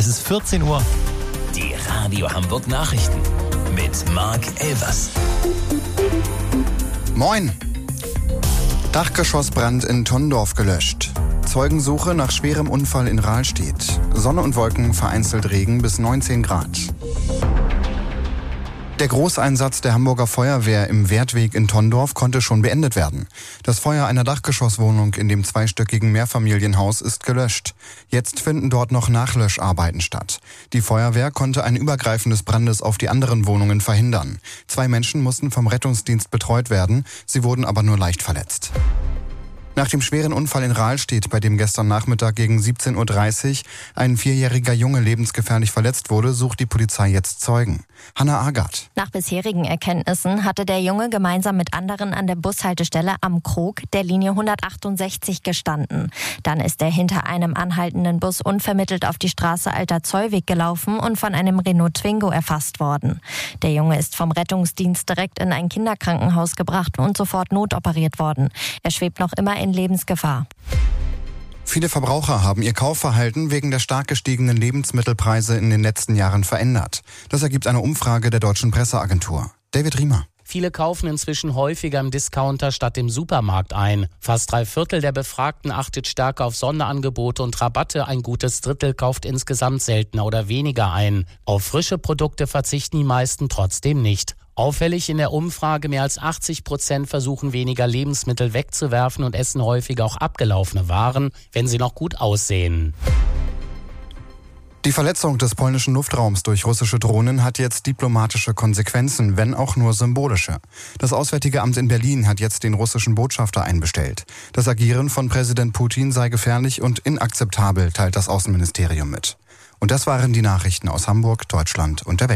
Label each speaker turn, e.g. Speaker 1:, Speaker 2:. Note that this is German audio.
Speaker 1: ist 14 Uhr.
Speaker 2: Die Radio Hamburg Nachrichten mit Marc Elvers.
Speaker 3: Moin! Dachgeschossbrand in Tondorf gelöscht. Zeugensuche nach schwerem Unfall in Rahlstedt. Sonne und Wolken, vereinzelt Regen bis 19 Grad. Der Großeinsatz der Hamburger Feuerwehr im Wertweg in Tondorf konnte schon beendet werden. Das Feuer einer Dachgeschosswohnung in dem zweistöckigen Mehrfamilienhaus ist gelöscht. Jetzt finden dort noch Nachlöscharbeiten statt. Die Feuerwehr konnte ein Übergreifen des Brandes auf die anderen Wohnungen verhindern. 2 Menschen mussten vom Rettungsdienst betreut werden, sie wurden aber nur leicht verletzt. Nach dem schweren Unfall in Rahlstedt, bei dem gestern Nachmittag gegen 17.30 Uhr ein 4-jähriger Junge lebensgefährlich verletzt wurde, sucht die Polizei jetzt Zeugen. Hanna Agath.
Speaker 4: Nach bisherigen Erkenntnissen hatte der Junge gemeinsam mit anderen an der Bushaltestelle am Krog der Linie 168 gestanden. Dann ist er hinter einem anhaltenden Bus unvermittelt auf die Straße Alter Zollweg gelaufen und von einem Renault Twingo erfasst worden. Der Junge ist vom Rettungsdienst direkt in ein Kinderkrankenhaus gebracht und sofort notoperiert worden. Er schwebt noch immer in Lebensgefahr.
Speaker 3: Viele Verbraucher haben ihr Kaufverhalten wegen der stark gestiegenen Lebensmittelpreise in den letzten Jahren verändert. Das ergibt eine Umfrage der Deutschen Presseagentur. David Riemer.
Speaker 5: Viele kaufen inzwischen häufiger im Discounter statt im Supermarkt ein. Fast 3/4 der Befragten achtet stärker auf Sonderangebote und Rabatte. Ein gutes Drittel kauft insgesamt seltener oder weniger ein. Auf frische Produkte verzichten die meisten trotzdem nicht. Auffällig in der Umfrage, mehr als 80% versuchen weniger Lebensmittel wegzuwerfen und essen häufiger auch abgelaufene Waren, wenn sie noch gut aussehen.
Speaker 3: Die Verletzung des polnischen Luftraums durch russische Drohnen hat jetzt diplomatische Konsequenzen, wenn auch nur symbolische. Das Auswärtige Amt in Berlin hat jetzt den russischen Botschafter einbestellt. Das Agieren von Präsident Putin sei gefährlich und inakzeptabel, teilt das Außenministerium mit. Und das waren die Nachrichten aus Hamburg, Deutschland und der Welt.